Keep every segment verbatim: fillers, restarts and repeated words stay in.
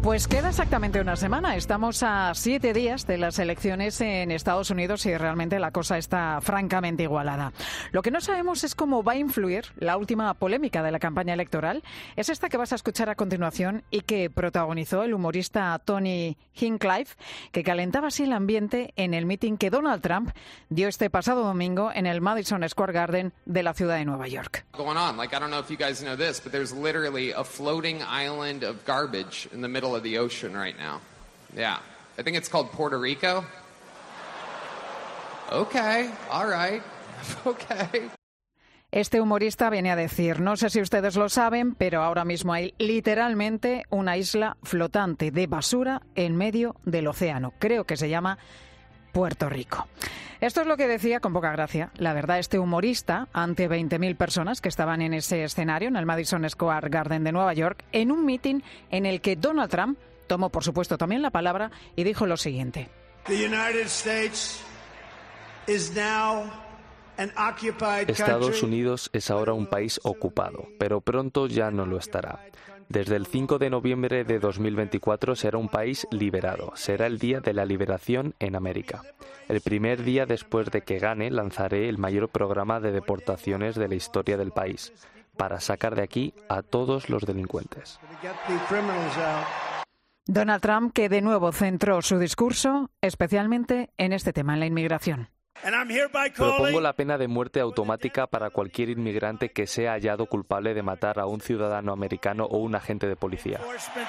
Pues queda exactamente una semana. Estamos a siete días de las elecciones en Estados Unidos y realmente la cosa está francamente igualada. Lo que no sabemos es cómo va a influir la última polémica de la campaña electoral. Es esta que vas a escuchar a continuación y que protagonizó el humorista Tony Hinchcliffe, que calentaba así el ambiente en el mitin que Donald Trump dio este pasado domingo en el Madison Square Garden de la ciudad de Nueva York. Going on, like I don't know if you guys know this, but there's literally a floating island of garbage in the middle of the ocean right now. Yeah. I think it's called Puerto Rico. Okay, all right. Okay. Este humorista viene a decir, no sé si ustedes lo saben, pero ahora mismo hay literalmente una isla flotante de basura en medio del océano. Creo que se llama Puerto Rico. Esto es lo que decía con poca gracia, la verdad, este humorista ante veinte mil personas que estaban en ese escenario, en el Madison Square Garden de Nueva York, en un mitin en el que Donald Trump tomó, por supuesto, también la palabra y dijo lo siguiente. Estados Unidos es ahora un país ocupado, pero pronto ya no lo estará. Desde el cinco de noviembre de dos mil veinticuatro será un país liberado. Será el día de la liberación en América. El primer día después de que gane, lanzaré el mayor programa de deportaciones de la historia del país, para sacar de aquí a todos los delincuentes. Donald Trump, que de nuevo centró su discurso especialmente en este tema, en la inmigración. Propongo la pena de muerte automática para cualquier inmigrante que sea hallado culpable de matar a un ciudadano americano o un agente de policía.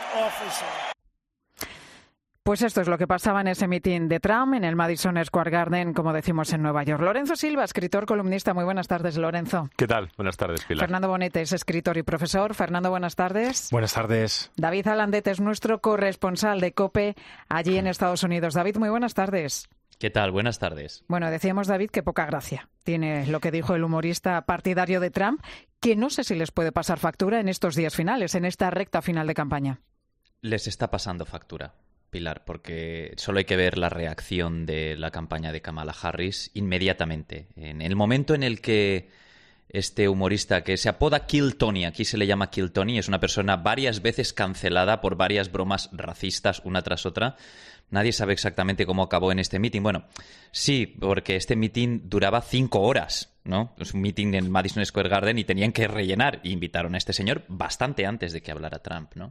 Pues esto es lo que pasaba en ese mitin de Trump en el Madison Square Garden, como decimos, en Nueva York. Lorenzo Silva, escritor, columnista. Muy buenas tardes, Lorenzo. ¿Qué tal? Buenas tardes, Pilar. Fernando Bonete es escritor y profesor. Fernando, buenas tardes. Buenas tardes. David Alandete es nuestro corresponsal de COPE allí en Estados Unidos. David, muy buenas tardes. ¿Qué tal? Buenas tardes. Bueno, decíamos, David, que poca gracia tiene lo que dijo el humorista partidario de Trump, que no sé si les puede pasar factura en estos días finales, en esta recta final de campaña. Les está pasando factura, Pilar, porque solo hay que ver la reacción de la campaña de Kamala Harris inmediatamente. En el momento en el que este humorista, que se apoda Kill Tony, aquí se le llama Kill Tony, es una persona varias veces cancelada por varias bromas racistas una tras otra. Nadie sabe exactamente cómo acabó en este meeting. Bueno, sí, porque este meeting duraba cinco horas, ¿no? Es un meeting en Madison Square Garden y tenían que rellenar. Y invitaron a este señor bastante antes de que hablara Trump, ¿no?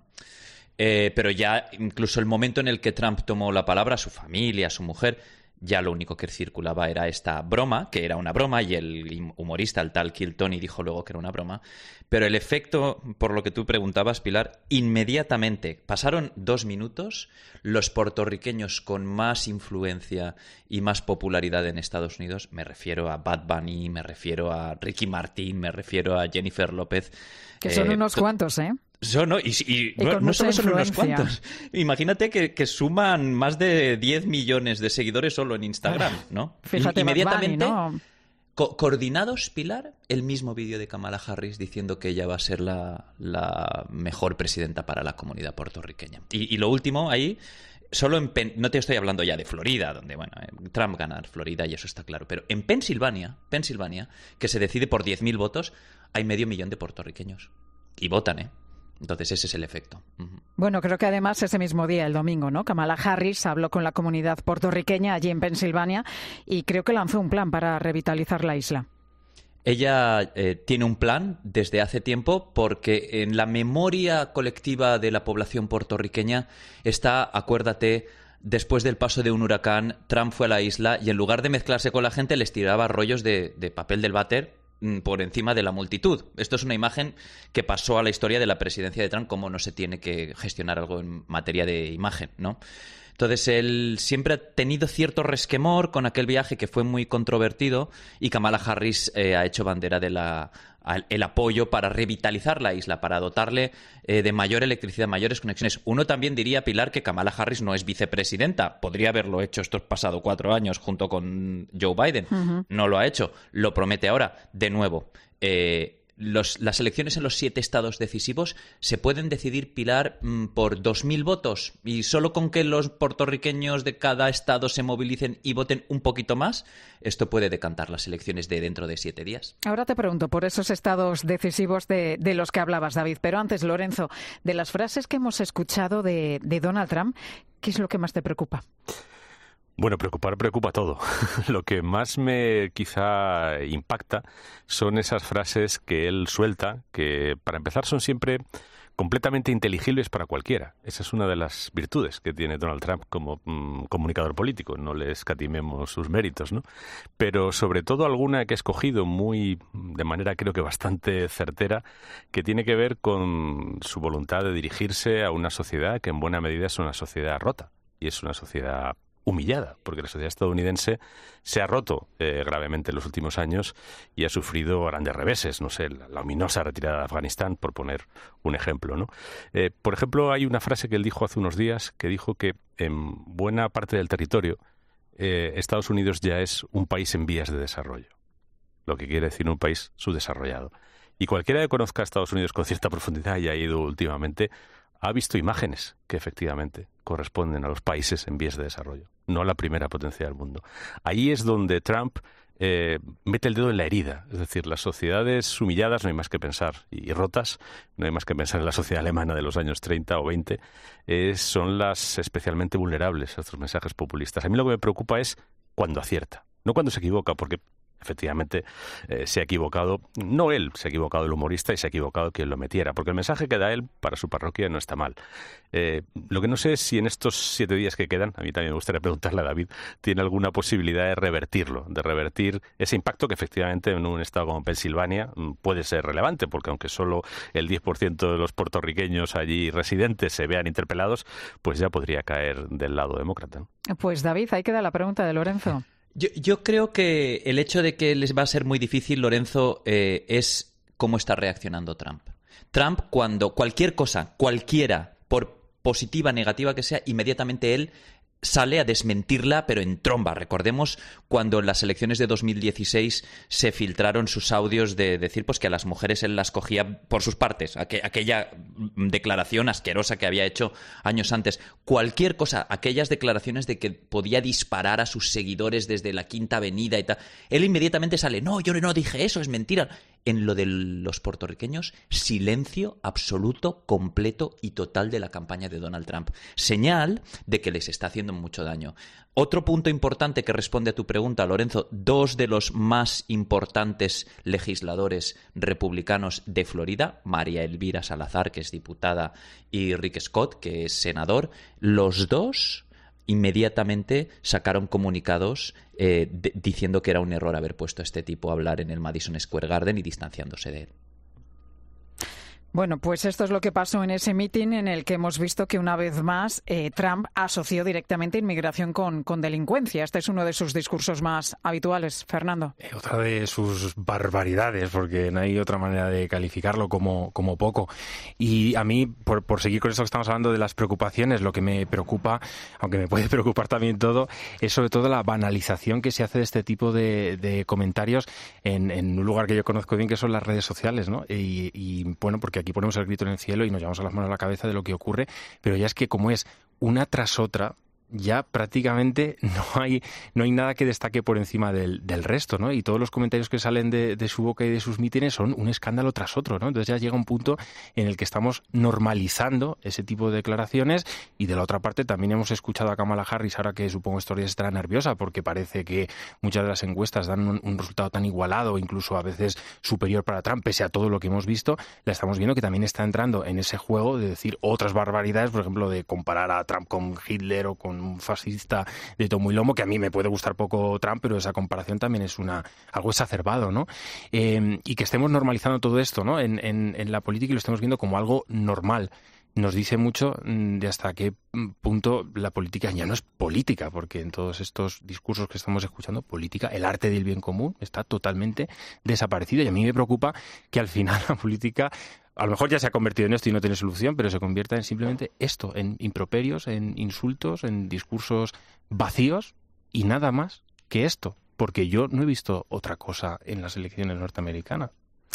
Eh, pero ya incluso el momento en el que Trump tomó la palabra, su familia, su mujer, ya lo único que circulaba era esta broma, que era una broma, y el humorista, el tal Kill Tony, dijo luego que era una broma. Pero el efecto, por lo que tú preguntabas, Pilar, inmediatamente, pasaron dos minutos, los puertorriqueños con más influencia y más popularidad en Estados Unidos, me refiero a Bad Bunny, me refiero a Ricky Martin, me refiero a Jennifer López. Que son eh, unos cuantos, ¿eh? Son, ¿no? Y, y, y no, no solo son unos influencia. cuantos. Imagínate que, que suman más de diez millones de seguidores solo en Instagram, ¿no? Fíjate, inmediatamente, Bad Bunny, ¿no? co coordinados, Pilar, el mismo vídeo de Kamala Harris diciendo que ella va a ser la, la mejor presidenta para la comunidad puertorriqueña. Y, y lo último ahí, solo en Pen no te estoy hablando ya de Florida, donde bueno, Trump gana Florida y eso está claro, pero en Pensilvania, Pensilvania, que se decide por diez mil votos, hay medio millón de puertorriqueños. Y votan, ¿eh? Entonces ese es el efecto. Uh-huh. Bueno, creo que además ese mismo día, el domingo, ¿no? Kamala Harris habló con la comunidad puertorriqueña allí en Pensilvania y creo que lanzó un plan para revitalizar la isla. Ella eh, tiene un plan desde hace tiempo porque en la memoria colectiva de la población puertorriqueña está, acuérdate, después del paso de un huracán, Trump fue a la isla y en lugar de mezclarse con la gente les tiraba rollos de, de papel del váter por encima de la multitud. Esto es una imagen que pasó a la historia de la presidencia de Trump, como no se tiene que gestionar algo en materia de imagen, ¿no? Entonces, él siempre ha tenido cierto resquemor con aquel viaje que fue muy controvertido y Kamala Harris eh, ha hecho bandera de la el apoyo para revitalizar la isla, para dotarle eh, de mayor electricidad, mayores conexiones. Uno también diría, Pilar, que Kamala Harris no es vicepresidenta. Podría haberlo hecho estos pasados cuatro años junto con Joe Biden. Uh-huh. No lo ha hecho. Lo promete ahora. De nuevo, eh, los, las elecciones en los siete estados decisivos se pueden decidir, Pilar, por dos mil votos, y solo con que los puertorriqueños de cada estado se movilicen y voten un poquito más, esto puede decantar las elecciones de dentro de siete días. Ahora te pregunto por esos estados decisivos de, de los que hablabas, David, pero antes, Lorenzo, de las frases que hemos escuchado de, de Donald Trump, ¿qué es lo que más te preocupa? Bueno, preocupar preocupa todo. Lo que más me quizá impacta son esas frases que él suelta, que para empezar son siempre completamente inteligibles para cualquiera. Esa es una de las virtudes que tiene Donald Trump como mm, comunicador político. No le escatimemos sus méritos, ¿no? Pero sobre todo alguna que he escogido muy, de manera creo que bastante certera, que tiene que ver con su voluntad de dirigirse a una sociedad que en buena medida es una sociedad rota y es una sociedad humillada, porque la sociedad estadounidense se ha roto eh, gravemente en los últimos años y ha sufrido grandes reveses, no sé, la, la ominosa retirada de Afganistán, por poner un ejemplo, ¿no? Eh, por ejemplo, hay una frase que él dijo hace unos días, que dijo que en buena parte del territorio eh, Estados Unidos ya es un país en vías de desarrollo, lo que quiere decir un país subdesarrollado. Y cualquiera que conozca a Estados Unidos con cierta profundidad y ha ido últimamente, ha visto imágenes que efectivamente corresponden a los países en vías de desarrollo, no a la primera potencia del mundo. Ahí es donde Trump eh, mete el dedo en la herida. Es decir, las sociedades humilladas no hay más que pensar, y rotas, no hay más que pensar en la sociedad alemana de los años treinta o veinte, eh, son las especialmente vulnerables a estos mensajes populistas. A mí lo que me preocupa es cuando acierta, no cuando se equivoca, porque efectivamente eh, se ha equivocado, no él, se ha equivocado el humorista y se ha equivocado quien lo metiera, porque el mensaje que da él para su parroquia no está mal. Eh, lo que no sé es si en estos siete días que quedan, a mí también me gustaría preguntarle a David, tiene alguna posibilidad de revertirlo, de revertir ese impacto que efectivamente en un estado como Pensilvania puede ser relevante, porque aunque solo el diez por ciento de los puertorriqueños allí residentes se vean interpelados, pues ya podría caer del lado demócrata, ¿no? Pues David, ahí queda la pregunta de Lorenzo. Yo, yo creo que el hecho de que les va a ser muy difícil, Lorenzo, eh, es cómo está reaccionando Trump. Trump, cuando cualquier cosa, cualquiera, por positiva, negativa que sea, inmediatamente él sale a desmentirla, pero en tromba. Recordemos cuando en las elecciones de dos mil dieciséis se filtraron sus audios de decir pues que a las mujeres él las cogía por sus partes, aqu- aquella declaración asquerosa que había hecho años antes. Cualquier cosa, aquellas declaraciones de que podía disparar a sus seguidores desde la Quinta Avenida y tal. Él inmediatamente sale, no, yo no dije eso, es mentira. En lo de los puertorriqueños, silencio absoluto, completo y total de la campaña de Donald Trump. Señal de que les está haciendo mucho daño. Otro punto importante que responde a tu pregunta, Lorenzo, dos de los más importantes legisladores republicanos de Florida, María Elvira Salazar, que es diputada, y Rick Scott, que es senador, los dos inmediatamente sacaron comunicados eh, de, diciendo que era un error haber puesto a este tipo a hablar en el Madison Square Garden y distanciándose de él. Bueno, pues esto es lo que pasó en ese mitin en el que hemos visto que una vez más eh, Trump asoció directamente inmigración con, con delincuencia. Este es uno de sus discursos más habituales. Fernando. Eh, otra de sus barbaridades, porque no hay otra manera de calificarlo como, como poco. Y a mí, por, por seguir con eso que estamos hablando de las preocupaciones, lo que me preocupa, aunque me puede preocupar también todo, es sobre todo la banalización que se hace de este tipo de, de comentarios en, en un lugar que yo conozco bien, que son las redes sociales, ¿no? Y, y bueno, porque aquí ponemos el grito en el cielo y nos llevamos a las manos a la cabeza de lo que ocurre, pero ya es que como es una tras otra, ya prácticamente no hay no hay nada que destaque por encima del, del resto, ¿no? Y todos los comentarios que salen de, de su boca y de sus mítines son un escándalo tras otro, ¿no? Entonces ya llega un punto en el que estamos normalizando ese tipo de declaraciones y de la otra parte también hemos escuchado a Kamala Harris, ahora que supongo estos días estará nerviosa porque parece que muchas de las encuestas dan un, un resultado tan igualado, incluso a veces superior para Trump, pese a todo lo que hemos visto, la estamos viendo que también está entrando en ese juego de decir otras barbaridades, por ejemplo, de comparar a Trump con Hitler o con un fascista de tomo y lomo, que a mí me puede gustar poco Trump, pero esa comparación también es una algo exacerbado, ¿no? Eh, y que estemos normalizando todo esto, ¿no? En, en, en la política y lo estemos viendo como algo normal. Nos dice mucho de hasta qué punto la política ya no es política, porque en todos estos discursos que estamos escuchando, política, el arte del bien común, está totalmente desaparecido. Y a mí me preocupa que al final la política a lo mejor ya se ha convertido en esto y no tiene solución, pero se convierta en simplemente esto, en improperios, en insultos, en discursos vacíos y nada más que esto, porque yo no he visto otra cosa en las elecciones norteamericanas.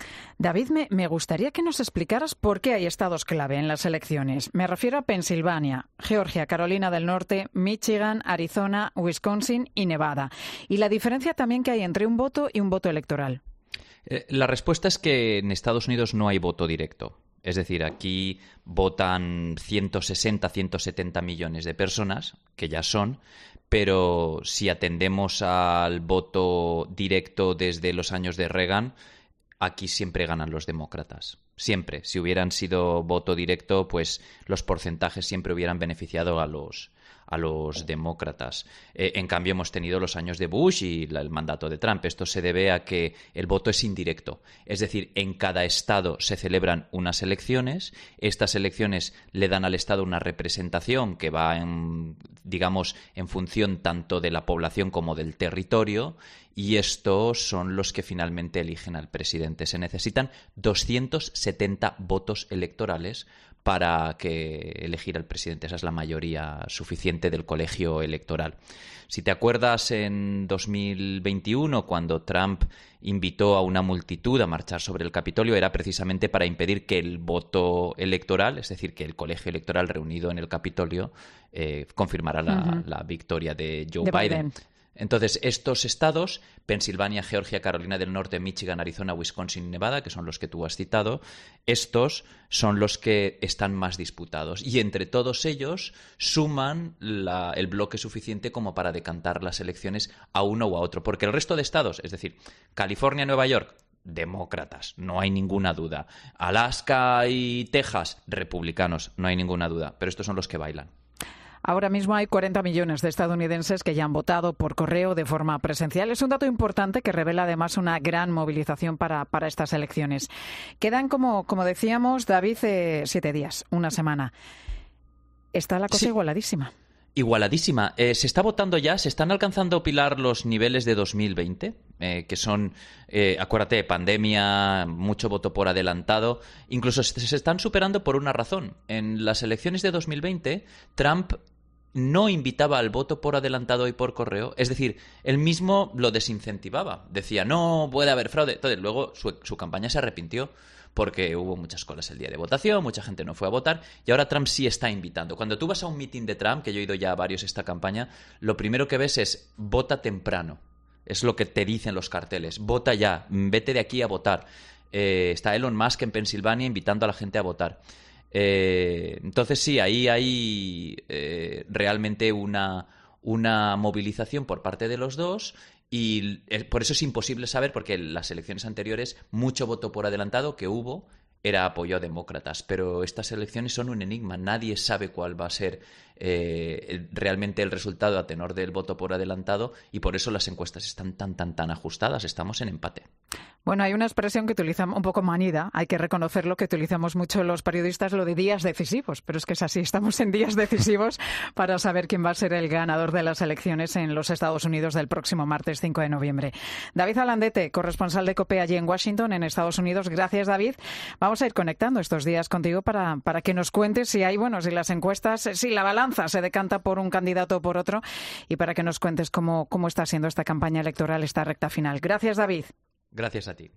David, me, me gustaría que nos explicaras por qué hay estados clave en las elecciones. Me refiero a Pensilvania, Georgia, Carolina del Norte, Michigan, Arizona, Wisconsin y Nevada. Y la diferencia también que hay entre un voto y un voto electoral. Eh, la respuesta es que en Estados Unidos no hay voto directo. Es decir, aquí votan ciento sesenta, ciento setenta millones de personas, que ya son, pero si atendemos al voto directo desde los años de Reagan, aquí siempre ganan los demócratas. Siempre. Si hubieran sido voto directo, pues los porcentajes siempre hubieran beneficiado a los, a los demócratas. Eh, en cambio, hemos tenido los años de Bush y la, el mandato de Trump. Esto se debe a que el voto es indirecto. Es decir, en cada estado se celebran unas elecciones. Estas elecciones le dan al estado una representación que va, en, digamos, en función tanto de la población como del territorio. Y estos son los que finalmente eligen al presidente. Se necesitan doscientos setenta votos electorales para que elegir al presidente. Esa es la mayoría suficiente del colegio electoral. Si te acuerdas, en dos mil veintiuno, cuando Trump invitó a una multitud a marchar sobre el Capitolio, era precisamente para impedir que el voto electoral, es decir, que el colegio electoral reunido en el Capitolio, eh, confirmara la, uh-huh. la victoria de Joe de Biden. Biden. Entonces, estos estados, Pensilvania, Georgia, Carolina del Norte, Michigan, Arizona, Wisconsin y Nevada, que son los que tú has citado, estos son los que están más disputados. Y entre todos ellos suman la, el bloque suficiente como para decantar las elecciones a uno o a otro. Porque el resto de estados, es decir, California, Nueva York, demócratas, no hay ninguna duda. Alaska y Texas, republicanos, no hay ninguna duda. Pero estos son los que bailan. Ahora mismo hay cuarenta millones de estadounidenses que ya han votado por correo de forma presencial. Es un dato importante que revela además una gran movilización para, para estas elecciones. Quedan, como, como decíamos, David, eh, siete días, una semana. Está la cosa sí. igualadísima. Igualadísima. Eh, se está votando ya, se están alcanzando, Pilar, los niveles de dos mil veinte, eh, que son, eh, acuérdate, pandemia, mucho voto por adelantado. Incluso se, se están superando por una razón. En las elecciones de dos mil veinte, Trump no invitaba al voto por adelantado y por correo, es decir, él mismo lo desincentivaba. Decía, no puede haber fraude. Entonces, luego su, su campaña se arrepintió porque hubo muchas colas el día de votación, mucha gente no fue a votar, y ahora Trump sí está invitando. Cuando tú vas a un mitin de Trump, que yo he ido ya a varios esta campaña, lo primero que ves es vota temprano. Es lo que te dicen los carteles. Vota ya, vete de aquí a votar. Eh, está Elon Musk en Pensilvania invitando a la gente a votar. Eh, entonces sí, ahí hay eh, realmente una, una movilización por parte de los dos. Y por eso es imposible saber, porque en las elecciones anteriores mucho voto por adelantado que hubo era apoyo a demócratas, pero estas elecciones son un enigma. Nadie sabe cuál va a ser eh, realmente el resultado a tenor del voto por adelantado, y por eso las encuestas están tan, tan, tan ajustadas. Estamos en empate. Bueno, hay una expresión que utilizamos un poco manida, hay que reconocerlo, que utilizamos mucho los periodistas, lo de días decisivos, pero es que es así, estamos en días decisivos para saber quién va a ser el ganador de las elecciones en los Estados Unidos del próximo martes cinco de noviembre. David Alandete, corresponsal de COPE allí en Washington, en Estados Unidos. Gracias, David. Vamos a ir conectando estos días contigo para, para que nos cuentes si hay, bueno, si las encuestas, si la balanza se decanta por un candidato o por otro, y para que nos cuentes cómo, cómo está siendo esta campaña electoral, esta recta final. Gracias, David. Gracias a ti.